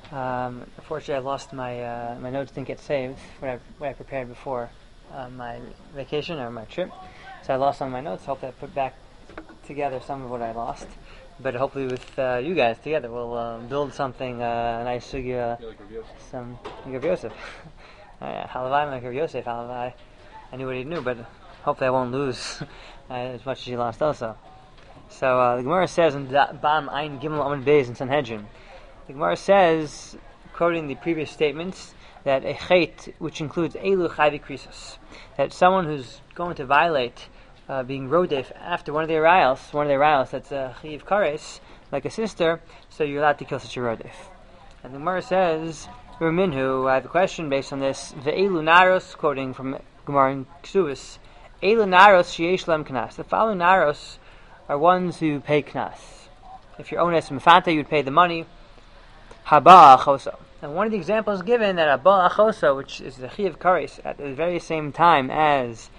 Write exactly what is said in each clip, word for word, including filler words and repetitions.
Um, unfortunately, I lost my uh, my notes. Didn't get saved what I what I prepared before uh, my vacation or my trip. So I lost some of my notes. Hopefully, I put back together some of what I lost. But hopefully, with uh, you guys together, we'll uh, build something uh, nice. Sugya, like some Rav Yosef. Halavai, like Rav Yosef. Halavai. I knew what he knew, but hopefully, I won't lose uh, as much as he lost also. So uh, the Gemara says in Bam Ein Gimel Amud Beis in Sanhedrin. The Gemara says, quoting the previous statements, that a chait, which includes elu chayvi krisos, that someone who's going to violate uh, being rodef after one of the arayos, one of the arayos that's a chiv kares, like a sister, so you're allowed to kill such a rodef. And the Gemara says, Minhu, I have a question based on this, ve'elu naros, quoting from Gemara in Ksubis, elu naros sheyesh lem knas. The following naros are ones who pay knas. If you're ones mefanta, you'd pay the money. Haba achoso. And one of the examples given that haba achoso, which is the chiv kares, at the very same time as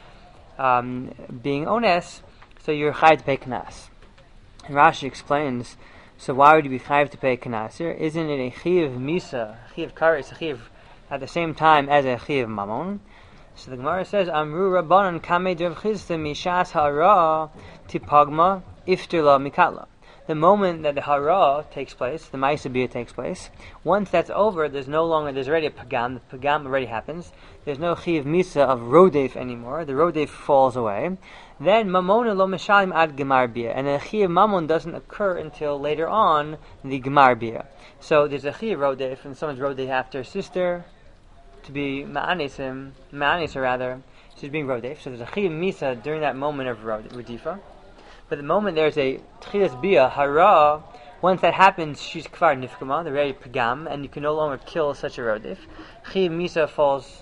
um, being ones, so you're chayav to pay knas. And Rashi explains, so why would you be chayav to pay knas here? Isn't it a chiv misa, chiv kares, a chiv at the same time as a chiv mamon? So the Gemara says, Amru Rabbanan Kamei Drav Chizda Mishas Hara Tipagma Iftirla Mikatla. The moment that the Hara takes place, the Ma'aseh Bia takes place, once that's over, there's no longer, there's already a Pagam, the Pagam already happens, there's no Chiv Misa of Rodef anymore, the Rodef falls away, then Mamona Lo Meshalim Ad Gemar Bia, and the Chiv Mamon doesn't occur until later on, the Gemar Bia. So there's a Chiv Rodef, and someone's Rodef after a sister, to be ma'anesim, ma'anes rather, she's being rodef. So there's a chiyuv misa during that moment of rodifa. But the moment there's a tchilas bia hara, once that happens, she's kvar nifkama, the very pagam, and you can no longer kill such a rodef. Chiyuv misa falls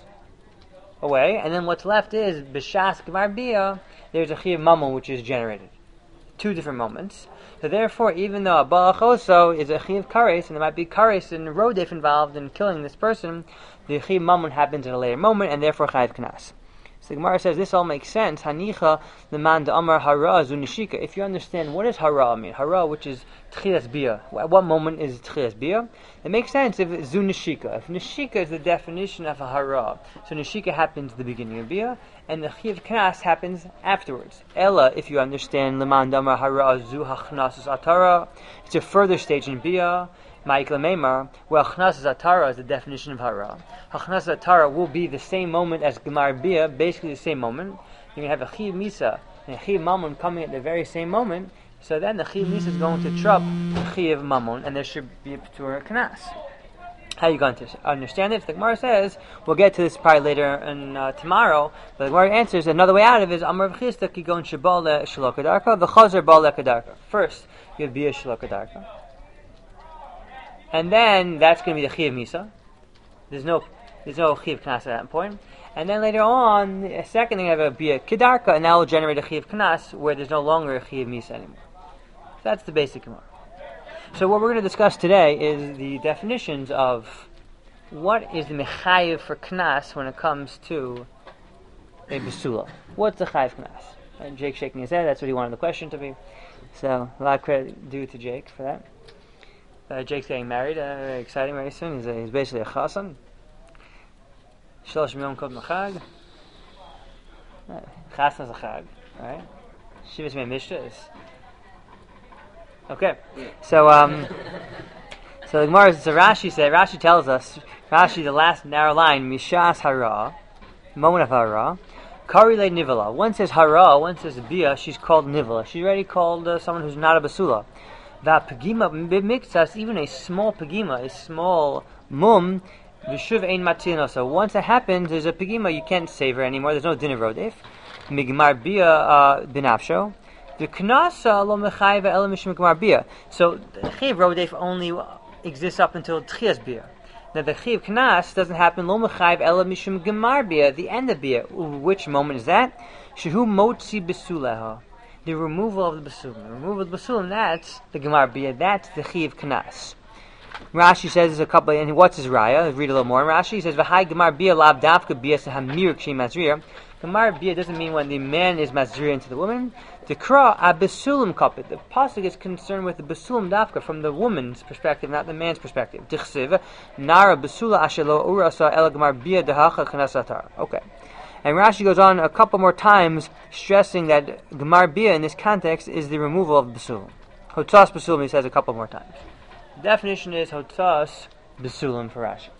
away, and then what's left is b'shas kvar bia. There's a chiyuv mamon which is generated. Two different moments. So therefore, even though a ba'achoso is a chiyuv kares, and there might be kares and rodef involved in killing this person, the chiyuv mamon happens at a later moment, and therefore chayav knas. So the Gemara says this all makes sense. Hanicha leman da'amar hara zu nishika. If you understand what does hara mean, hara, which is tchilas bia. At what moment is tchilas bia? It makes sense if zu nishika. If nishika is the definition of a hara, so nishika happens at the beginning of bia, and the chiyav knas happens afterwards. Ella, if you understand leman da'amar hara zu hachnasus atara, it's a further stage in bia. Ma'ikla Meimar, well, Chnas Atara is the definition of Hara. Chnas Atara will be the same moment as Gemar Bia, basically the same moment. You're going to have a Chiv Misa and a Chiv Mamon coming at the very same moment, so then the Chiv Misa is going to trump the Chiv Mamon, and there should be a P'tur Knas. How are you going to understand it? The Gemara says, we'll get to this probably later and uh, tomorrow, but the Gemara answers, another way out of it is, Amar V'chista ki gon shebal le shalokadarka, v'chazer bal le kadarka. First, you have Bia shalokadarka. And then that's going to be the Chiyav Misa. There's no there's no Chiyav Knas at that point. And then later on, a second thing, you have a Bia Kedarka, and that will generate a Chiyav Knas where there's no longer a Chiyav Misa anymore. So that's the basic Gemara. So what we're going to discuss today is the definitions of what is the Mechayiv for Knas when it comes to a Besula. What's the Chayiv Knas? And Jake shaking his head, that's what he wanted the question to be. So a lot of credit due to Jake for that. Uh, Jake's getting married, uh, very exciting very soon. He's, a, he's basically a chasan. Shlosh miyom kol mechag. Chasan is a chag, right? Shivas me mishtas. Okay, so um, so the Gemara, so Rashi said, Rashi tells us, Rashi, the last narrow line, mishas hara, moment of hara, kari le nivala. One says hara, one says bia. She's called nivala. She's already called uh, someone who's not a basula. That pagima b'miktsas, even a small pagima, a small mum, v'shuv ein matzino. So once it happens, there's a pagima, you can't save her anymore. There's no din of rodef. Migmar bia binafsho. The knasa lo mechayva ela mishum migmar bia. So the chiv rodef only exists up until tchias bia. Now the chiv knas doesn't happen lo mechayv ela mishum gemar bia, the end of bia. Which moment is that? Shehu motzi besuleha. The removal of the basulim. The removal of the basulim, that's the Gemar Bia, that's the Chiv Knas. Rashi says there's a couple, and what's his raya? Let's read a little more. Rashi says, V'hai Gemar Bia lav davka bia sehamir k'shim azrir, Gemar Bia doesn't mean when the man is masjir into the woman. The Kra a besulim kapit. The pasuk is concerned with the besulim dafka from the woman's perspective, not the man's perspective. Dichsiv nara besula ashelo urasa el Gemar Bia dehacha chanasatar. Okay. And Rashi goes on a couple more times stressing that Gemar Bia in this context is the removal of besulim. Hotzas besulim, he says a couple more times. The definition is hotzas besulim for Rashi.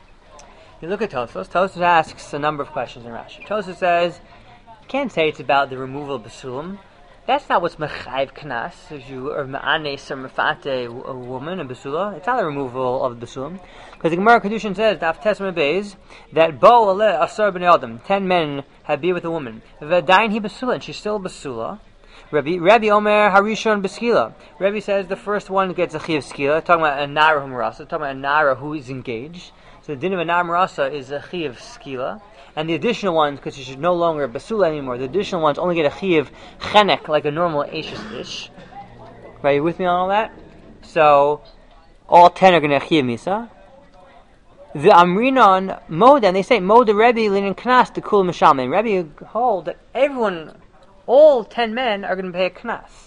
You look at Tosfos. Tosfos asks a number of questions in Rashi. Tosfos says, you can't say it's about the removal of besulim. That's not what's mechayiv knas. If you or ma'anes or mefate a woman, a besula, it's not the removal of the besulim. Because the Gemara Kedushin says, Daf Tesma Beis, that bo ale asar b'nei adam, ten men have been with a woman. V'adayin hi besula, and she's still a besula. Rabbi, Rabbi Omer Harishon Beskila. Rabbi says the first one gets a chi of skila, talking about a nara humarasa, talking about a nara who is engaged. So the din of a nara marasa is a chi of skila. And the additional ones, because she should no longer basula anymore, the additional ones only get a chi of chenek, like a normal ashes ish. Right, you with me on all that? So, all ten are going to chi of misa. The Amrinon Mod, and they say Mod the Rebbe linin knas to kul mishalmin. Rebbe hold that everyone, all ten men are going to pay a knas.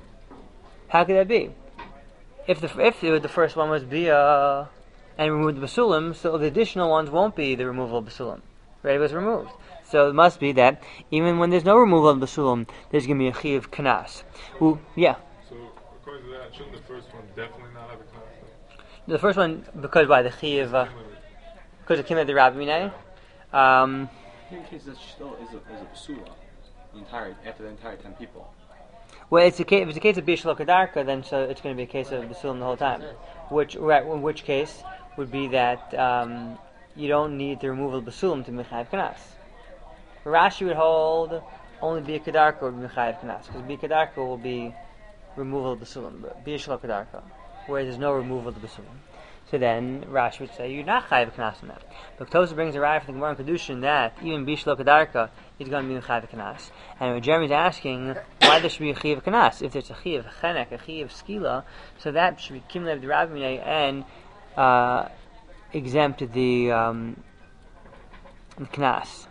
How could that be? If the if the first one was bia and removed the basulim, so the additional ones won't be the removal of basulim. Rebbe was removed. So it must be that even when there's no removal of basulim, there's going to be a chi of knas. Ooh, yeah. So according to that, shouldn't the first one definitely not have a knas? The first one, because why? The chi of... Uh, because it came out of the Rabbi Minay. Um... In case that she still is a, is a basula, the entire, after the entire ten people. Well, it's a case, if it's a case of Bishlo Kedarka, then so it's going to be a case of Basulim the whole time. Which, right, in which case would be that um, you don't need the removal of Basulim to Mechayiv Kanas. Rashi would hold only Bia Kedarka would be Mechayiv Kanas, because Bia Kedarka will be removal of Basulim, but Bishlo Kedarka, where there's no removal of the Basulim. So then Rashi would say you're not chayiv knas in that. But Tosafos brings a raya from the Gemara in Kedushin that even bishlo kedarka is going to be chayiv knas. And when Jeremy's asking why there should be a chayiv knas, if there's a chayiv chenek, a chayiv skila, so that should be kimlev the Rabbi Minay and uh, exempt the um, knas.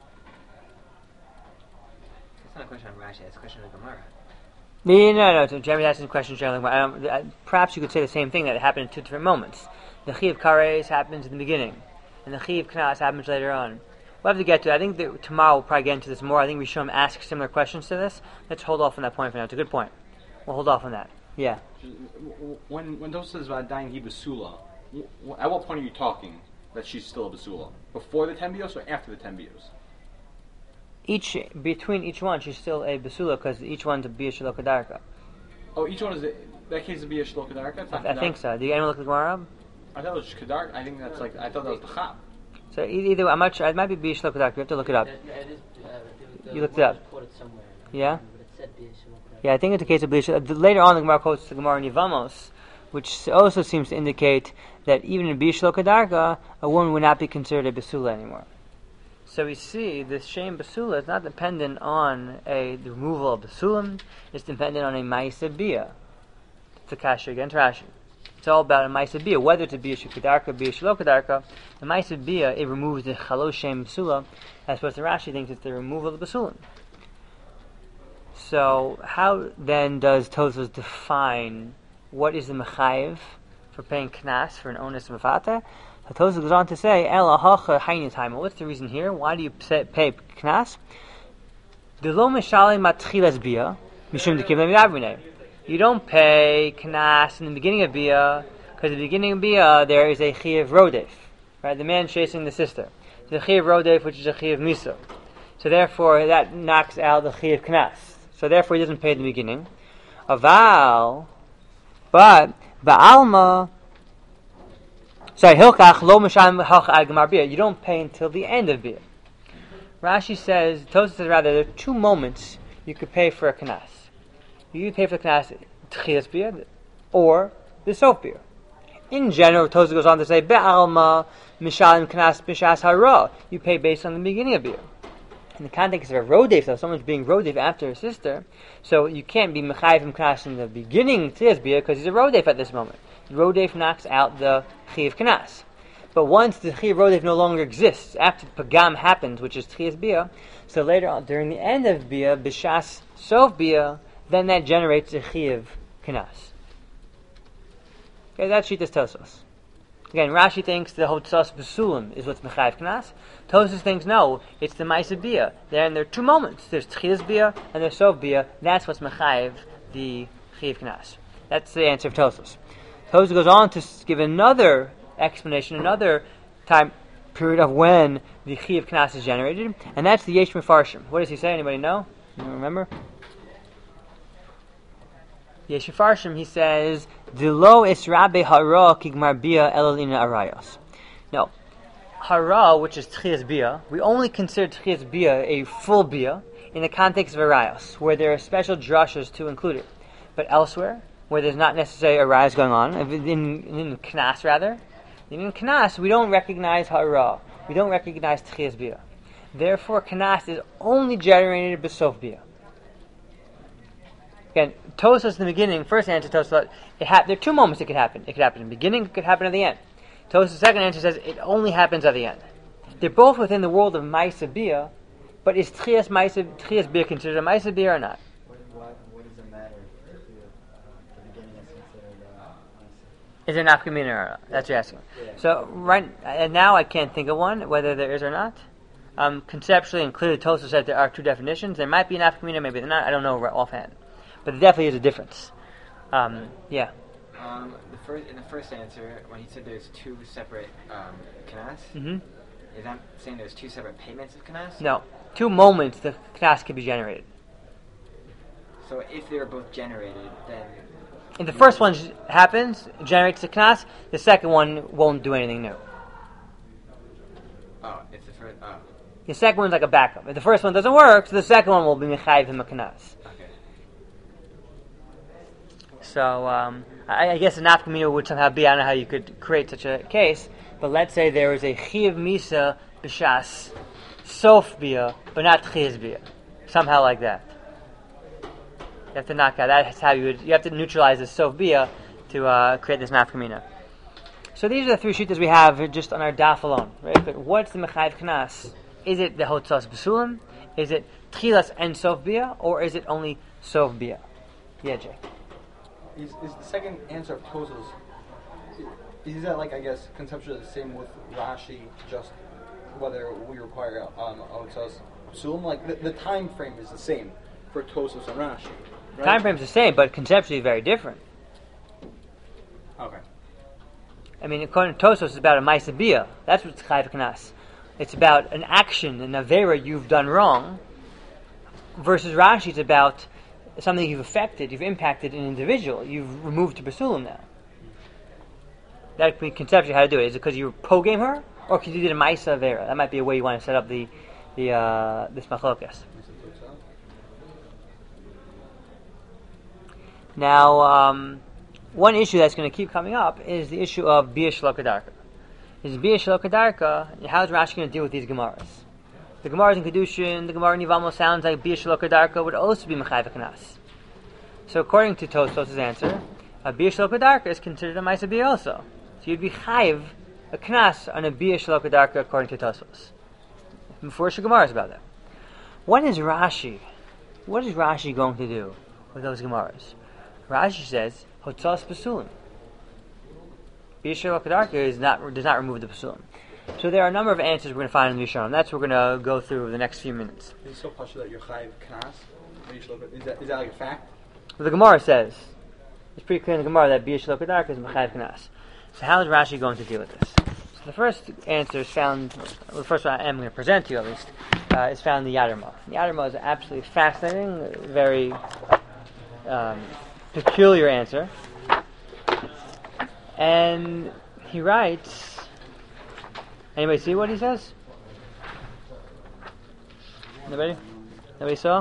It's not a question on Rashi; it's a question on Gemara. No, no, no. So Jeremy asking questions. Um, perhaps you could say the same thing that happened in two different moments. The chi of kares happens in the beginning, and the chi of knas happens later on. We'll have to get to it. I think that tomorrow we'll probably get into this more. I think Rishon ask similar questions to this. Let's hold off on that point for now. It's a good point. We'll hold off on that. Yeah. When when Dos says about dying he basula, at what point are you talking that she's still a basula? Before the ten bios or after the ten bios? Each between each one, she's still a basula because each one's a bia shelo kedarka. Oh, each one is a, that case would be a shelo kedarka. I, I think so. Do you anyone look at the Gemara? I thought it was kedarka. I think that's like I thought that was the chap. So either I'm not sure. It might be bia shelo kedarka. You have to look it up. You looked it up. Yeah. Yeah, I think it's a case of bia shelo. Later on, the Gemara quotes the Gemara in Yevamos, which also seems to indicate that even in bia shelo kedarka, a woman would not be considered a basula anymore. So we see this Shem Basula is not dependent on a the removal of Basulim, it's dependent on a Maisa Bia. It's a Kasha against Rashi. It's all about a Maisa Bia, whether it's a Bia Shukadarka, Bia Shalokadarka. The Maisa Bia, it removes the Chalo Shem Basula, as opposed to Rashi thinks it's the removal of the Basulim. So how then does Tosfos define what is the Mechayiv for paying Knas for an Onus Mefata? Tosfos goes on to say, "El hacha hayni time." What's the reason here? Why do you pay knas? The lo mishalei matchilas bia mishum dekivlem yavrinei. You don't pay knas in the beginning of bia because at the beginning of bia there is a chiyav rodef, right? The man chasing the sister. There's a chiyav rodef which is a chiyav misa. So therefore that knocks out the chiyav knas. So therefore he doesn't pay at the beginning. Aval, but ba'alma. Sorry, hilchach lo misham halch ad gemar bia. You don't pay until the end of bia. Rashi says, Tosfos says rather, there are two moments you could pay for a knas. You could pay for the knas tchilas bia or the sof bia. In general, Tosfos goes on to say, be'alma mishalim knas b'shas hara. You pay based on the beginning of bia. In the context of a rodef, so someone's being rodef after a sister, so you can't be mechayiv from knas in the beginning tchilas bia because he's a rodef at this moment. Rodef knocks out the chi of knas. But once the Chiyav Rodef no longer exists, after the Pagam happens, which is Tchias Bia, so later on, during the end of Bia, B'shas Sof Bia, then that generates a Chiyav Knas. Okay, that's Shitas Tosos. Again, Rashi thinks the Hotzos Besulim is what's Mechayiv Knas. Tosos thinks no, it's the Maisa Bia. There, and there are two moments. There's Tchias Bia and there's Sof Bia. That's what's Mechayiv the Chiyav Knas. That's the answer of Tosos. Tosos goes on to give another explanation, another time period of when the Chiyav Knas is generated, and that's the Yesh Mefarshim. What does he say? Anybody know? You remember? Yesh Mefarshim, he says, Dilo es rabbe hara kigmar bia elalina arayos. No. Hara, which is Tchias Bia, we only consider Tchias Bia a full Bia in the context of arayos, where there are special drashas to include it. But elsewhere, where there's not necessarily arayos going on, in, in Knas rather, in Knas we don't recognize Hara, we don't recognize Tchias Bia. Therefore, Knas is only generated b'sof Bia. Again, Tosos in the beginning, first answer Tosos, it ha- there are two moments it could happen. It could happen in the beginning, it could happen at the end. Tosos' second answer says it only happens at the end. They're both within the world of Maisa Bia, but is Tchias Maisa Tchias Bia considered a Maisa Bia or not? What, what, what does it matter if uh, the beginning is considered uh, Maisa? Is there an nafkamina or not? That's what you're asking. Yeah. So, right and now I can't think of one, whether there is or not. Um, conceptually and clearly Tosos said there are two definitions. There might be an nafkamina, maybe there not. I don't know offhand. But there definitely is a difference. Um, yeah. Um, the first, in the first answer, when he said there's two separate um, kanas, Mm-hmm. is that saying there's two separate payments of kanas? No. Two moments the knas can be generated. So if they were both generated, then... If the first one happens, generates the knas, the second one won't do anything new. Oh, it's the first... Oh, The second one's like a backup. If the first one doesn't work, so the second one will be mechayiv him a knas. okay. So um, I, I guess a nafkamina would somehow be, I don't know how you could create such a case, but let's say there is a chiyav misa b'shas sof bia, but not chiyav bia. Somehow like that. You have to knock out, that's how you would, you have to neutralize the sof bia to uh, create this nafkamina. So these are the three shittas we have just on our daf alone. Right? But what's the mechayiv knas? Is it the hotzas b'sulim? Is it tchilas and sof bia? Or is it only sof bia? Yeah, Jay. Is, is the second answer of Tosos, is that like, I guess, conceptually the same with Rashi, just whether we require um, Otzos Psulim? Like, the, the time frame is the same for Tosos and Rashi, right? Time frame's the same, but conceptually very different. Okay. I mean, according to Tosos, it's about a Maisa Bia. That's what's Chayiv Knas. It's about an action, an Avera you've done wrong, versus Rashi, it's about something you've affected, you've impacted an individual, you've removed to Basulim now. That could be conceptually how to do it. Is it because you pro-game her, or because you did a Maisa Avera? That might be a way you want to set up the the uh, this machlokas. Now, um, one issue that's going to keep coming up is the issue of Bia Shlokadarka. Is Bia Shlokadarka, how is Rashi going to deal with these Gemaras? The Gemaras in Kedushin, the Gemara in Yivamo sounds like Bia Shlokadarka would also be Mechayiv Knas. So according to Tosfos' answer, a Bia Shlokadarka is considered a Maisa Bia also. So you'd be Chayiv a Knas on a Bia Shlokadarka according to Tosfos. Before Gemara is about that. What is Rashi? What is Rashi going to do with those Gemaras? Rashi says, Hotzos Pasulim. Bia Shlokadarka is not, does not remove the Pasulim. So there are a number of answers we're going to find in the Yisharim. That's what we're going to go through over the next few minutes. Is it so partial that you're Chayiv Knas? Is that, is that like a fact? Well, the Gemara says, it's pretty clear in the Gemara that Bia Shlokadarka is Mechayiv Knas. So how is Rashi going to deal with this? So the first answer is found, well, the first one I am going to present to you at least, uh, is found in the Yadarma. The Yadarma is an absolutely fascinating, very um, peculiar answer. And he writes, anybody see what he says? Nobody? Nobody saw?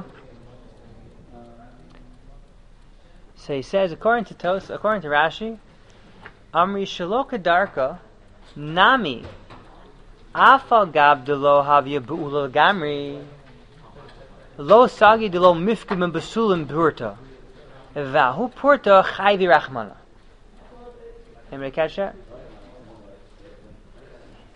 So he says, according to Tos, according to Rashi, Amri Shaloka Darka Nami Afal Gab Delo Havya Bu'ula Gamri Lo Sagi Delo Mifkim Basulim Purta Vahu Purta Chayvi Rachmana. Anybody catch that?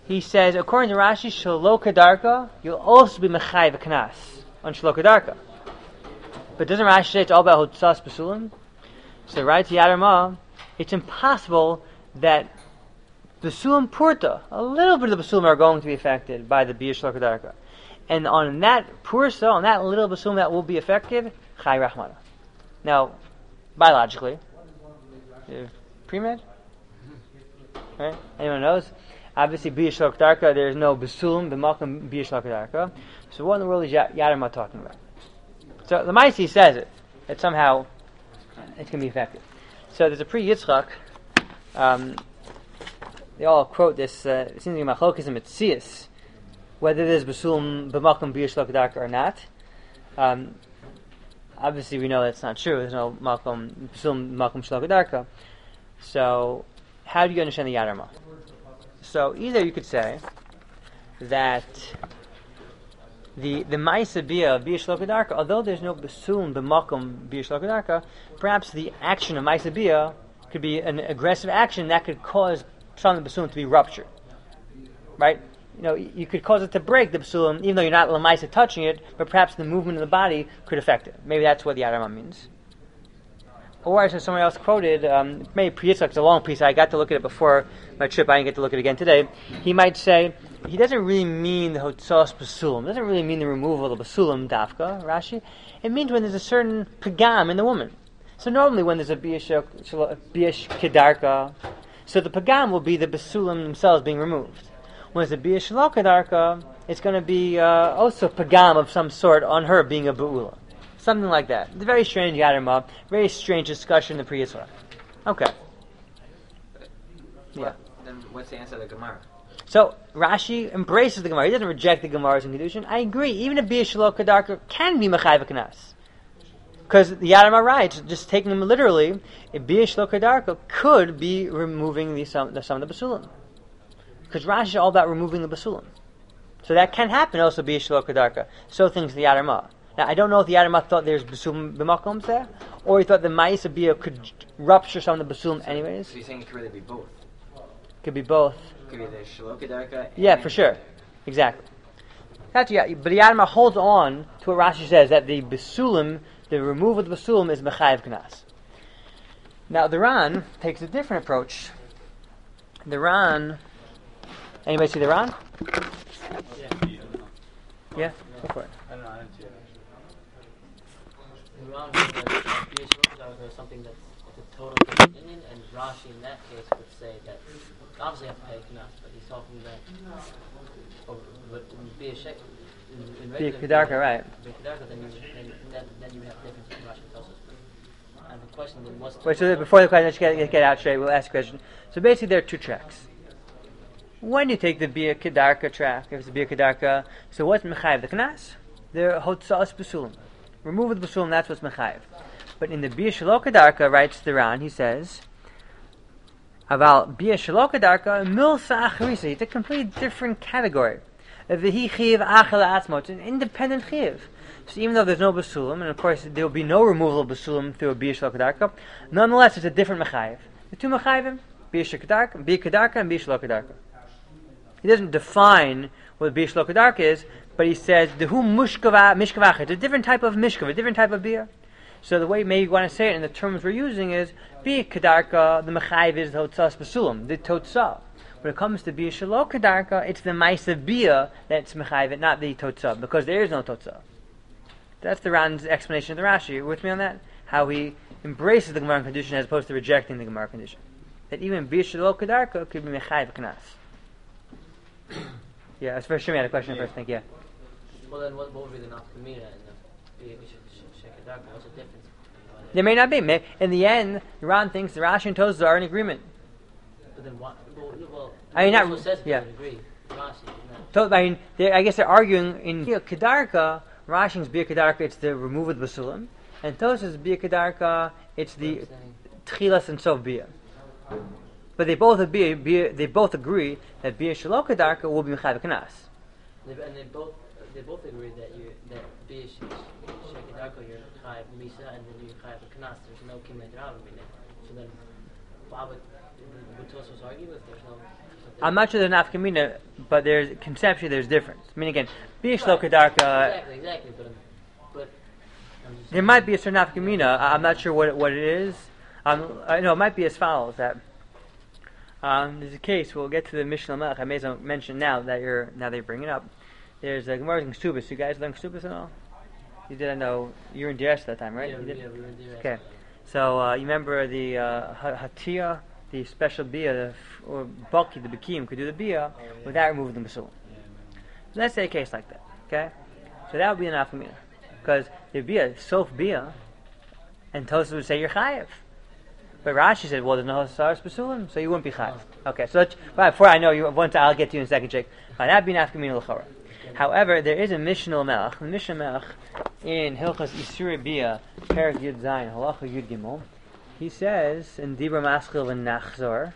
he says, according to Rashi, Shelo Kedarka, you'll also be Mechayiv Knas on Shelo Kedarka. But doesn't Rashi say it's all about Hotzas Basulim? So right to Yad Ramah, it's impossible that Basulim Purta, a little bit of the Basulim are going to be affected by the Bia Shelo Kedarka. And on that Pursa, on that little Basulim that will be affected, Chai Rachmana. Now, biologically, pre-med? Right? Anyone knows? Obviously, Bia Shelo Kedarka, there's no Basulim, B'malkum Bia Shelo Kedarka. So what in the world is Yad Ramah talking about? So the Maisi says it, that somehow it's going to be affected. So there's a pre-Yitzchak, um, they all quote this, uh, it seems like Machlokes and Metzias, whether there's Basulim B'malkum Bia Shelo Kedarka or not. Um, obviously we know that's not true, there's no Malkum, Basulim B'malkum Shelo Kedarka. So, how do you understand the Yad Ramah? So either you could say that the the Ma'isa Bia of Bia Shelo Kedarka, although there's no Basulim B'malkum Bia Shelo Kedarka, perhaps the action of Ma'isa Bia could be an aggressive action that could cause some of the Basulim to be ruptured. Right? You know, you could cause it to break the Basulim, even though you're not Lamaisa touching it, but perhaps the movement of the body could affect it. Maybe that's what the Yad Ramah means. Or as someone else quoted, um, maybe Priyitzchak, it's a long piece, I got to look at it before my trip, I didn't get to look at it again today. He might say, he doesn't really mean the Hotzos Basulim, doesn't really mean the removal of the Basulim, Dafka, Rashi. It means when there's a certain Pagam in the woman. So normally when there's a Biash Kedarka, so the Pagam will be the Basulim themselves being removed. When it's a Bia Shelo Kedarka, it's going to be uh, also Pagam of some sort on her being a Ba'ula. Something like that. It's a very strange Yad Ramah, very strange discussion in the Pri Yitzchak. Okay. Yeah. Then what's the answer to the Gemara? So Rashi embraces the Gemara. He doesn't reject the Gemara's in Kedushin. I agree. Even a Bia Shelo Kedarka can be Mechayiv Knas. Because the Yad Ramah writes, just taking them literally, a Bia Shelo Kedarka could be removing the some the, some of the Basulim. Because Rashi is all about removing the Basulim. So that can happen also Bia Shelo Kedarka. So thinks the Yad Ramah. Now, I don't know if the Yad Ramah thought there's Basulim B'malkums there, or he thought the Ma'isa Bia could rupture some of the Basulim anyways. So you're saying it could really be both? Could be both. Could be the Shelo Kedarka. Yeah, for sure. Exactly. That's, yeah, but the Yad Ramah holds on to what Rashi says, that the Basulim, the removal of the Basulim is Mechayiv Knas. Now, the Ran takes a different approach. The Ran... Anybody see the Ran? Yeah. Yeah? Go for it. I don't know, I didn't see it. The Ran says that Bia Shelo Kedarka is something that's a total different opinion, and Rashi in that case would say that obviously you have to pay Knas, but he's talking that oh, but in Bia Shek in, in Bia regular Kedarka, right. Bia Kedarka, then you then, then, then you would have a difference between Rashi and Tosfos. And the question then was Wait, so before the question, let's get, get out straight, we'll ask a question. So basically there are two tracks. When you take the Bia Kedarka track, if it's a Bia Kedarka, so what's Mechayiv? The Knas? The Hotzas Basulim. Remove the Basulim, that's what's Mechayiv. But in the Bia Shelo Kedarka, writes the Ran, he says, about Bia Shelo Kedarka, Milsa Acharisa, it's a completely different category. V'hi Chiv Achel Atzmo, it's an independent Chiv. So even though there's no Basulim, and of course there will be no removal of Basulim through a Bia Shelo Kedarka, nonetheless it's a different Mechayiv. The two Mechayivim, Bia Shelo Kedarka, Bia Kedarka, and Bia Shelo Kedarka. He doesn't define what Bia Shelo Kedarka is, but he says the who mushkava mishkavach. It's a different type of mishkav, a different type of beer. So the way maybe you want to say it in the terms we're using is Bia Kedarka, the mechayiv is the Hotzas Basulim, the Totzah. When it comes to Bia Shelo Kedarka, it's the Ma'isa Bia that's mechayiv, not the Totzah, because there is no Totzah. That's the Ran's explanation of the Rashi. You with me on that? How he embraces the Gemara condition as opposed to rejecting the Gemara condition. That even Bia Shelo Kedarka could be mechayiv Knas. Yeah, as for Shimei had a question yeah. first, thank you. Yeah. Well then, what, what would be the nafkamina and the Bia Shelo Kedarka? What's the difference? There may not be. May, in the end, Ran thinks the Rashi and Tosfos are in agreement. But then what? Well, well I mean, not says yeah. agree. Rashi, to, I mean, I guess they're arguing in Bia Kedarka. Rashi's Bia Kedarka, it's the removal of the Basulim, and Tosfos Bia Kedarka, it's the Tchilas and Sof Bia. But they both agree. They both agree that Bia Shelo Kedarka will be Mechayiv Knas. And they both they both agree that you that Bia Shelo Kedarka you're Chayiv Misa and then you're Chayiv Knas. There's no Kimet Rav in it. So then, why would would Tosfos argue if there's no? if I'm not sure there's an nafkamina, but there's conceptually there's difference. I mean, again, bishlo kedarka. Exactly, exactly. But, um, but I'm just There might be a certain nafkamina. I'm not sure what it, what it is. Um, I know it might be as follows: that um, there's a case. We'll get to the Mishnah Melech. I may as well mention now that you're now that you bring it up. There's a Gemara in Ksubis. You guys learn Ksubis at all? You did. I know you were in D S that time, right? Yeah, You we- did? yeah, we were in D R S. Okay. So uh, you remember the uh, ha- hatia, the special bia, the f- or bulky, the bikim could do the bia Oh, yeah. without removing the basul. So let's say a case like that. Okay. So that would be an afkamina, because the bia, sof bia, and Tosfos would say you're chayev. But Rashi said, well, there's no hasaras basulim, so you wouldn't be chayev. Okay. So let's, right, before I know you, once I'll get to you in a second, Jake. Right, that'd be an afkamina l'chora. However, there is a Mishnah Melech. The Mishnah Melech in Hilchas Isuri Bia, Perak Yud Zayin, Halacha Yud Gimel, he says in Dibra Maschil and Nachzor,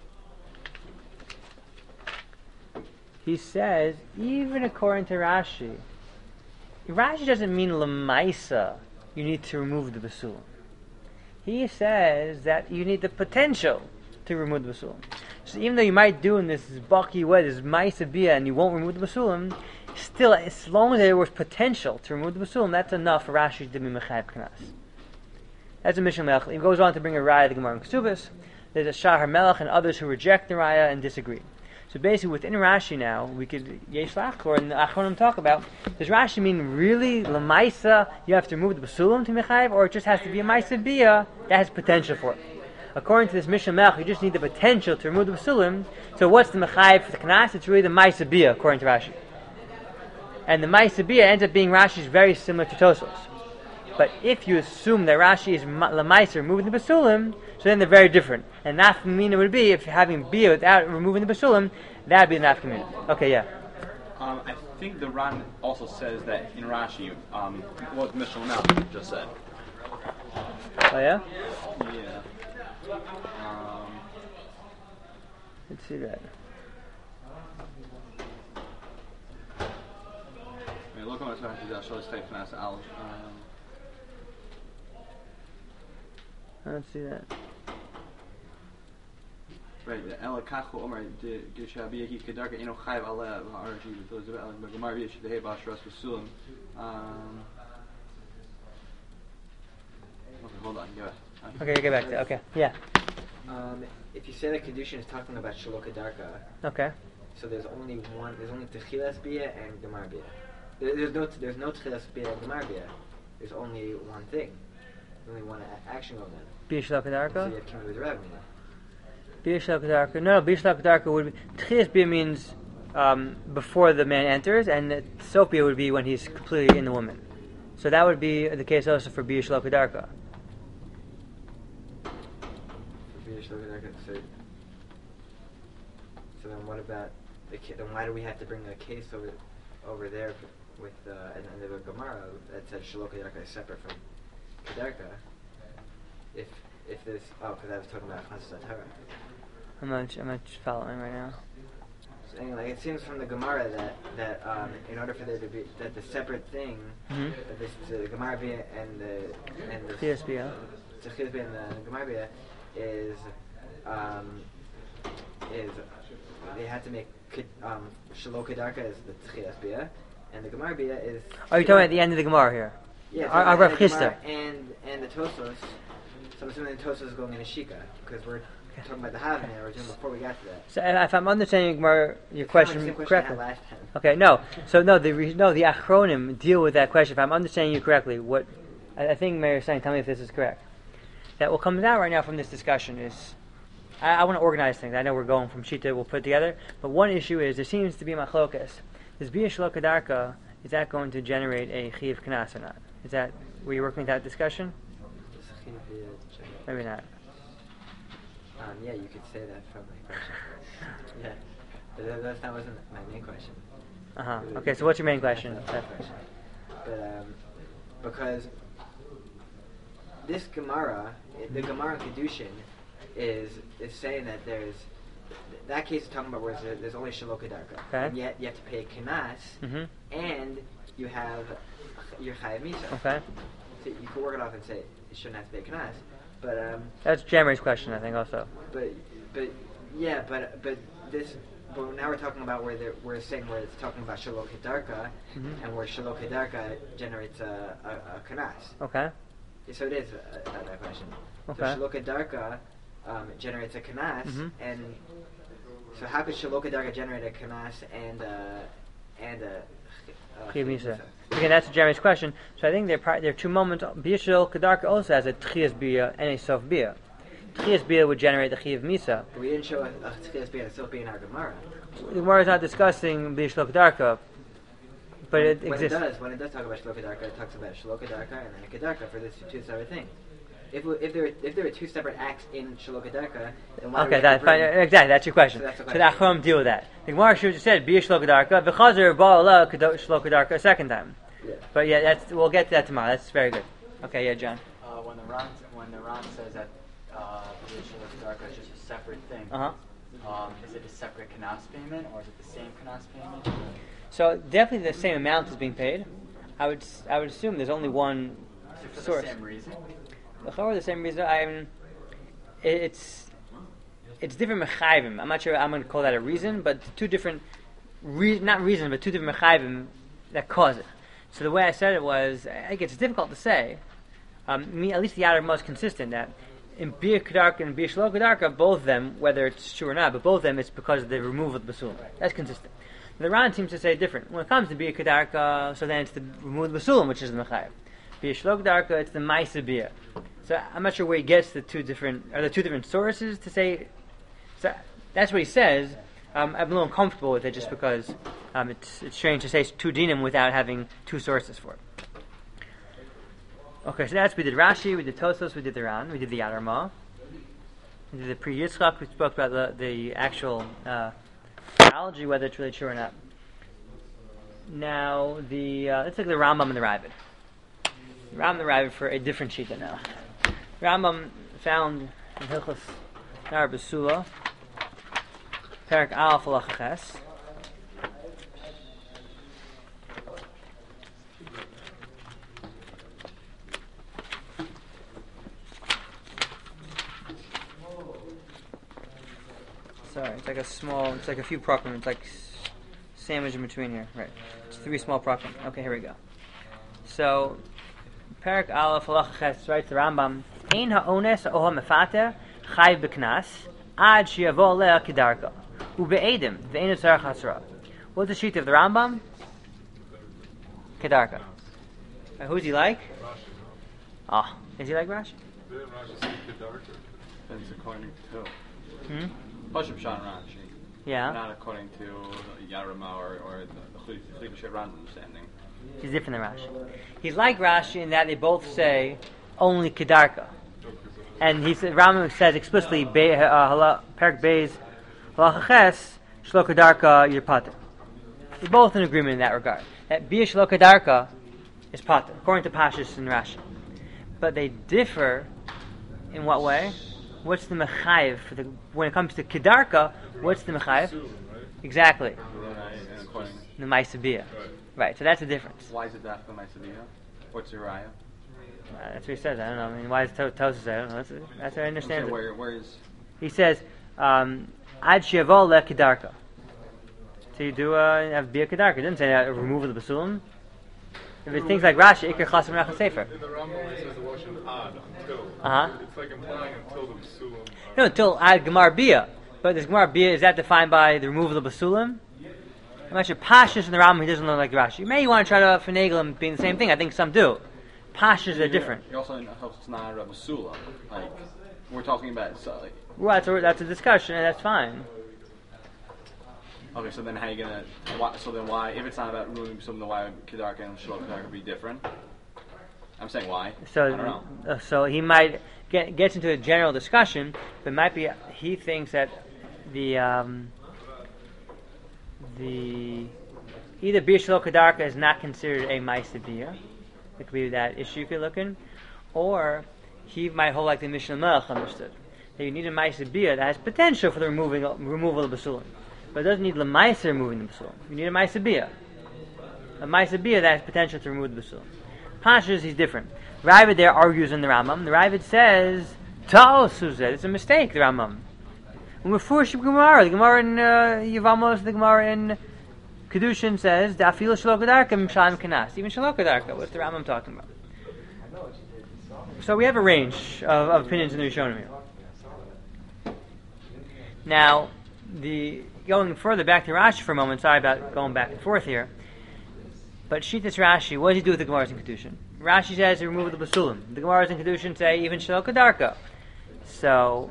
he says, even according to Rashi, Rashi doesn't mean Lamaisa, you need to remove the basulim. He says that you need the potential to remove the basulim. So even though you might do in this bulky way, this Maisa Bia, and you won't remove the basulim, still, as long as there was potential to remove the basulim, that's enough for Rashi to be mechayev knas. That's a Mishnah Melech. He goes on to bring a raya to the Gemara in Ksubis. There's a Shahar Melech and others who reject the raya and disagree. So basically, within Rashi now, we could Yesh Lachor and the Achronim talk about, does Rashi mean really Lamaisa, you have to remove the basulim to mechayev, or it just has to be a Maisa Bia that has potential for it? According to this Mishnah Melech, you just need the potential to remove the basulim. So what's the mechayev for the knas? It's really the Maisa Bia, according to Rashi. And the Maisa Bia ends up being Rashi's very similar to Tosfos. But if you assume that Rashi is Lamaisa removing the basulim, so then they're very different. And nafkamina would be, if you're having Bia without removing the basulim, that would be the nafkamina. Okay, yeah. Um, I think the Ran also says that in Rashi, um, what Mishnah Melech just said. Oh, yeah? Yeah. Um, Let's see that. I mean, look on Rashi, that shows type finance al. I don't see that. Right, the El Kachu Omer, the Gishabia, he Kedarka, Eno Chayv Aleh, Haraji, those of El, the Gemara, Yesh, the Hebash, Ras, Sulam. Um, okay, hold on, yeah. Okay, get back to Okay, yeah. Um, if you say that Kedushin is talking about Shaloka Darka, Okay. so there's only one, there's only Techilas Bia and Gemar Bia. There, there's no, there's no Techilas Bia and Gemar Bia. There's only one thing. There's only one a- action going on. Bish So you Lakadarka? have Kimmy with the Rabbin. Bish Lakadarka. No, no, Bish Lakadarka would be. Tchias Bia means um, before the man enters, and Sophia would be when he's completely in the woman. So that would be the case also for Bish Lakadarka. So, so then what about the ki- then why do we have to bring a case over over there with uh, and, and the Gemara that said Shaloka Yarka is separate from Kedarka? If if this oh because I was talking about Chasas Atara. I'm not, I'm not following right now. So anyway, it seems from the Gemara that that um, in order for there to be that the separate thing Mm-hmm. that this the Gemara Bia and the and the Tchias Bia. Tchias Bia and the Gemara Bia is um, is they had to make um, Shaloka Darka as the Tchias Bia, and the Gemara Bia is. Are you talking at the end of the Gemara here? Yeah, Our- our and Rav the Chisda. Gemara and and the Tosos. So I'm assuming the Tosos is going in a Shika because we're talking about the Havnei originally before we got to that. So if I'm understanding Gemara, your It's question, kind of the same correctly. question I had last time. Okay, no. So no, the re- no the achronim deal with that question. If I'm understanding you correctly, what I, I think Mary is saying, tell me if this is correct. That what comes out right now from this discussion is, I, I want to organize things. I know we're going from Shita, we'll put it together. But one issue is there seems to be machlokas. This Bia Shaloka Darka, is that going to generate a Chiv Knas or not? Is that were you working with that discussion? Maybe not. Um, yeah, you could say that from my question. Yeah, but that, that that wasn't my main question. Uh huh. Okay, so what's your main question? That's not my question. But um, because this Gemara, the Gemara in Kedushin, is is saying that there's that case is talking about where there's, there's only Shaloka Darka, Okay. and yet you have to pay Kinas, Mm-hmm. and you have your Chayav Misa. Okay. So you could work it off and say you shouldn't have to pay Kinas. But um, That's Jeremy's question, I think, also. but but yeah, but but this. But now we're talking about where they're, we're saying where it's talking about Shalok Kedarka, Mhm. and where Shalok Kedarka generates a, a, a kanas. Okay. So it is a, a, that question. Okay. So Shalok Kedarka um, generates a kanas, Mhm. and so how could Shalok Kedarka generate a kanas and uh, and a uh, Chiyav Misa. Again, that's Jeremy's question. So I think there are, there are two moments. Biyashil Kedarka also has a Tchias Bia and a Sof Bia. Tchias Bia would generate the Chiyav Misa. But we didn't show a Tchias Bia still being our Gemara. The Gemara is not discussing Biyashil Kedarka, but it when exists. it does, when it does talk about Shalok Kedarka, it talks about Shalok Kedarka and then a Kedarka for this two separate things. If we, if there were, if there were two separate acts in Shalok Kedarka, then why do we Okay, have that's to fine. bring- Exactly, that's your question. So that's the So the question. Achrom deal with that. The Gemara should have said Biyashil Kedarka, v'chazer ba'ala Shalok Kedarka a second time. Yeah. But yeah, that's we'll get to that tomorrow. That's very good. Okay, yeah, John. Uh, when the Ran when the Ran says that uh, the Shalok Kedarka is just a separate thing, Uh huh. um, is it a separate kanas payment or is it the same kanas payment? So definitely the same amount is being paid. I would s- I would assume there's only one Is it for source. the same reason? For the same reason, I mean, it- it's it's different mechayvim. I'm not sure I'm going to call that a reason, but two different re- not reason, but two different mechayvim that cause it. So the way I said it was, I think it's difficult to say. Um, me, at least the Yad Ramah is consistent that in Bir Kedarka and Bir Shalok Kedarka, both of them, whether it's true or not, but both of them, it's because of the removal of the basulim. That's consistent. The Ran seems to say different. When it comes to Bir Kedarka, so then it's the removal of the basulim, which is the mechayev. Bir Shalok Kedarka, it's the Maisa Bir. So I'm not sure where he gets the two different, are there two different sources to say, so that's what he says. Um, I'm a little uncomfortable with it just because um, it's it's strange to say two dinim without having two sources for it. Okay, so that's, we did Rashi, we did Tosos, we did the Ran, we did the Yad Ramah, we did the Pri Yitzchak, we spoke about the, the actual uh, theology, whether it's really true or not. Now, the uh, let's look at the Rambam and the Ravid. The Rambam and the Ravid for a different shita now. Rambam found in Hilchos Nar Basula, Perak Aleph Halacha Ches. Sorry, it's like a small, it's like a few prakim, it's like s- sandwich in between here. Right. It's three small prakim. Okay, here we go. So, Perak Aleph Halacha Ches writes the Rambam, Ein ha'ones oha mefater chayv b'knas ad sheyavo le'a kedarka ube'edim ve'ein tzarech hasra. What's the sheet of the Rambam? Kedarka. Uh, who's he like? Ah, oh, is he like Rashi? Didn't Rashi say Kedarka? That's according to Hmm? Pashab Shan Rashi. Yeah. Not according to Yad Ramah or, or the Chliv Ran's understanding. He's different than Rashi. He's like Rashi in that they both say only Kedarka. And he said, Rambam says explicitly, Be- uh, hala- Perak Beis Halacha Ches Shlo Kedarka Yir Pater. We're both in agreement in that regard. That Bia Shlo Kedarka is Pater, according to Pashas and Rashi. But they differ in what way? What's the mechayev for the when it comes to Kedarka? What's the mechayev? Sulam, right? Exactly, Right, and according, the Maisa Bia. Right. Right. So that's the difference. why is it that for my Sevilla? What's your raya? Uh, that's what he says. I don't know. I mean, why is to- Tosis? I don't know. That's, that's what I understand. So it. where, where is He says, um, Ad Shevol Le Kedarka. So you do uh, have Bia Kedarka. It doesn't say uh, removal of the Basulim. If it's things like Rashi, Iker Chasim Rachel Sefer. In the Rambam it says the Lashon ad, until. Uh-huh. It's like implying until the Psulim are... No, until Ad Gemar Bia. But this Gemar Bia, is that defined by the removal of the Basulim? I'm not sure. Pashas in the Rambam, he doesn't look like Rashi. You may want to try to finagle him being the same thing. I think some do. Pashas are different. It also helps it's not a Basula. Like, we're talking about, so, like, Well, that's a, that's a discussion, and that's fine. okay, so then how you gonna, why, so then why, if it's not about removing something, then why would Kedarka and Shalom Kedarka would be different? I'm saying why. So, I don't know. uh, so he might get gets into a general discussion, but might be he thinks that the um, the either Bir Shelo Kedarka is not considered a Ma'aseh Bia. It could be that issue you could look in, or he might hold like the Mishnah Melech understood that you need a Ma'aseh Bia that has potential for the removing removal of the Basulim, but it doesn't need L'Ma'aseh removing the Basulim. You need a Ma'aseh Bia, a Ma'aseh Bia that has potential to remove the Basulim. Pashas, he's different. Ravid there argues in the Rambam. The Ravid says Ta'osu said it's a mistake. The Rambam. Umefurshim Gemara. The Gemara in uh, Yevamos, the Gemara in Kedushin says Dafil Shalokadarka Mshalim Kanas. Even Shalokadarka. What's the Rambam talking about? So we have a range of, of opinions in the Rishonim here. Now, the going further back to Rashi for a moment. Sorry about going back and forth here. But Shitas Rashi, what does he do with the Gemaras in Kedushin? Rashi says to remove the Basulim. The Gemaras in Kedushin say even Shalokadarka. So,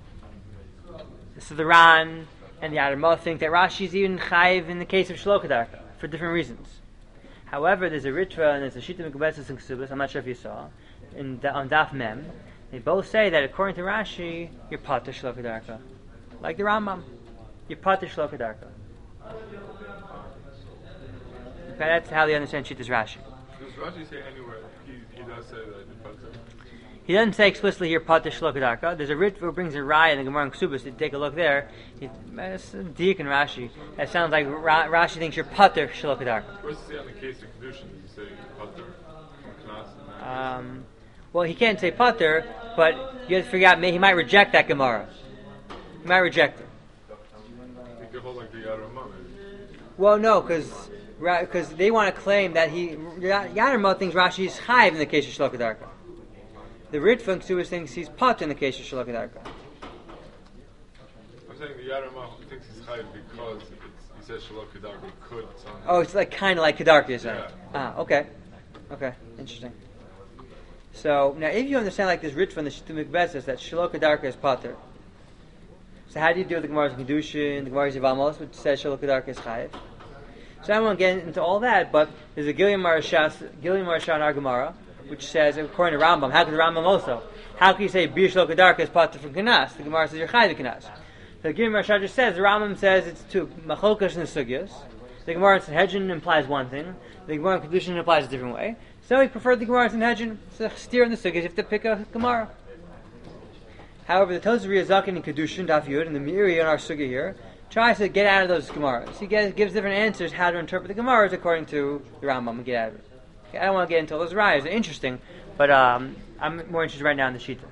so the Ran and the Adamah think that Rashi is even chayiv in the case of Shalokadarka for different reasons. However, there's a Ritva and there's a Shita Mekubetzes and Ksubas, I'm not sure if you saw, in, on Daf Mem. They both say that according to Rashi, you're Pater Shalokadarka. Like the Rambam, you're Pater Shalokadarka. Okay, that's how they understand Shitas Rashi. Does Rashi say anywhere? He, he does say that in Pater. He doesn't say explicitly here Pater Shalokadarka. There's a Ritva who brings a Raya in the Gemara in Ksubas. You take a look there. It's Dik and Rashi. That sounds like Ra- Rashi thinks you're Pater Shalokadarka. Where's it say on the case of Kedushin? Does he say Pater? Um, well, he can't say Pater, but you have to figure out, he might reject that Gemara. He might reject it. He could hold like the Yaramah. Well, no, because because they want to claim that he Yadarma thinks Rashi is chayiv in the case of Shalokadarka. The Ritva and Ksubas thinks he's Pater in the case of Shalokadarka. I'm saying the Yaramah thinks he's chayiv because it's, he says Shalokadarka could sound. Oh, it's like kind of like Kedarka, you're saying. Yeah. Ah, okay, okay, interesting. So now, if you understand like this Ritva and the Shita Mekubetzes that Shalokadarka is Pater, so how do you deal with the Gemara's in Kedushin, the Gemara's Yevamos, which says Shalokadarka is chayiv? So I won't get into all that, but there's a Gilead Marashas, Gilead Marashah in our Gemara, which says, according to Rambam, how could the Rambam also? How can you say Bir Shalokadarka is Pater from Kanas? The Gemara says you're chayiv Kanas. So Gilead Marashah just says the Rambam says it's two Machokas and Sugyas. The Gemara in Sanhedrin implies one thing. The Gemara in Kedushin implies a different way. So he preferred the Gemara in Sanhedrin. So steer in the Sugyas, you have to pick a Gemara. However, the Tosri Zakin in Kedushin, Daf Yud, and the Meiri in our Sugya here, tries to get out of those Gemaras. He gets, gives different answers how to interpret the Gemaras according to the Rambam and get out of it. Okay, I don't want to get into all those rayas. They're interesting, but um, I'm more interested right now in the Shitas.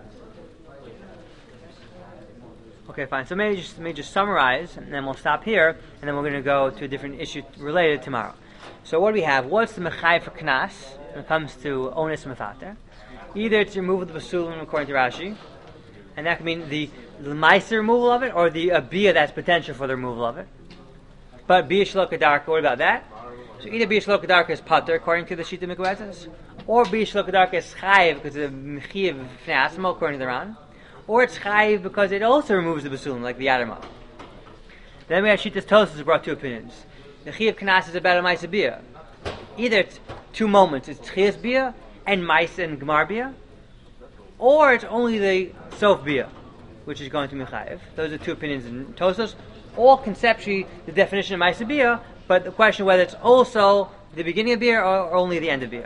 Okay, fine. So maybe just maybe just summarize, and then we'll stop here, and then we're going to go to a different issue related tomorrow. So what do we have? What's the Mechai for Knas when it comes to Onus Mefater? Either it's removal of the Basulim according to Rashi, and that could mean the L'maisa removal of it, or the Abiyah that's potential for the removal of it. But Biyah Shalokadarka, what about that? So either Biyah Shalokadarka is Pater, according to the Shita Mekubetzes, or Biyah Shalokadarka is Chayiv, because of Mechiv Fnei Asmo, according to the Ran, or it's Chayiv because it also removes the Basulim, like the Yadamah. Then we have Shitas Tosas who brought two opinions. The Chiyav Knas is about a Maisa Biyah. Either it's two moments, it's Chiyav Biyah and Maisa and Gemar Biyah, or it's only the Sof Biyah, which is going to Mechayev. Those are two opinions in Tosas. All conceptually the definition of Maisa Biyah, but the question whether it's also the beginning of Biyah or, or only the end of Biyah.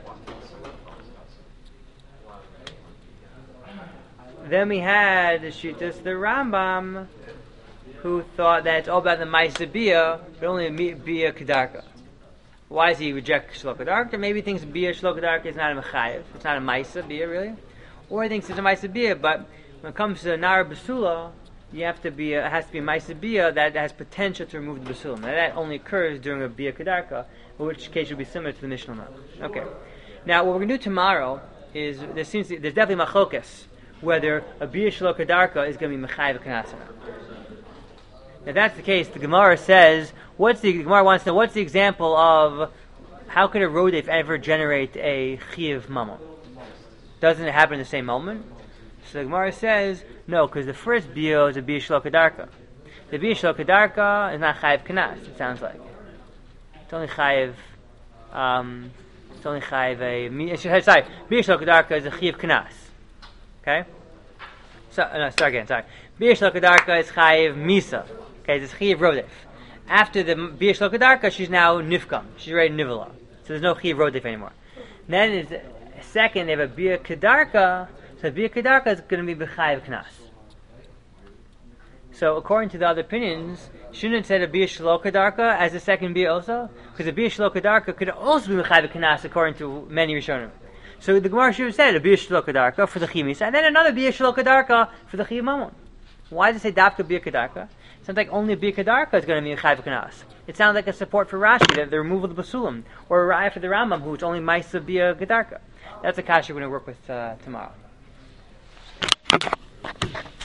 Then we had the Shitas, the Rambam, who thought that it's all about the Maisa Biyah, but only Biyah Kedarka. Why does he reject Shalokadarka? Maybe he thinks Biyah Shalokadarka is not a Mechayev. It's not a Maisa Biyah, really. Or he thinks it's a Maisa Biyah, but when it comes to Nar Basula, you have to be a, it has to be a Maisa Biyah that has potential to remove the Basulim. Now that only occurs during a Biyah Kedarka, in which case it would be similar to the Mishnah Mar. Okay. Now what we're going to do tomorrow is, there seems to, there's definitely Machokas, whether a Biyah Shalokadarka is going to be Mechayev Kanasana. If that's the case, the Gemara says, what's the, the Gemara wants to know, what's the example of, how could a Rodef ever generate a Chiyav Mamon? Doesn't it happen in the same moment? So the Gemara says, no, because the first Biyah is a Biyah Shalokadarka. The Biyah Shalokadarka is not Chayiv Kanas, it sounds like. It's only Chayiv, um, it's only Chayiv a, sorry, Biyah Shalokadarka is a Chiyav Kanas. Okay? So, no, start again, sorry. Biyah Shalokadarka is Chayiv Misa. Okay, it's Chiyav Rodef. After the Biyah Shalokadarka, she's now Nifkam. She's already Nivala. So there's no Chiyav Rodef anymore. Then is second, they have a Biyah Kedarka. So Biyah Kedarka is going to be B'chayiv Knas. So according to the other opinions, shouldn't it say a Biyah Shalokadarka as the second Biyah also? Because a Biyah Shalokadarka could also be B'chayiv Knas according to many Rishonim. So the Gemara should have said a bia shelo kedarka for the chimisa, and then another bia shelo kedarka for the chiyuv mamon. Why does it say dafka bia kedarka? It sounds like only bia kedarka is going to be a chayv kanas. It sounds like a support for Rashi, the, the removal of the basulim, or a raya for the Rambam, who's only ma'isa bia kedarka. That's a kasha we're going to work with uh, tomorrow.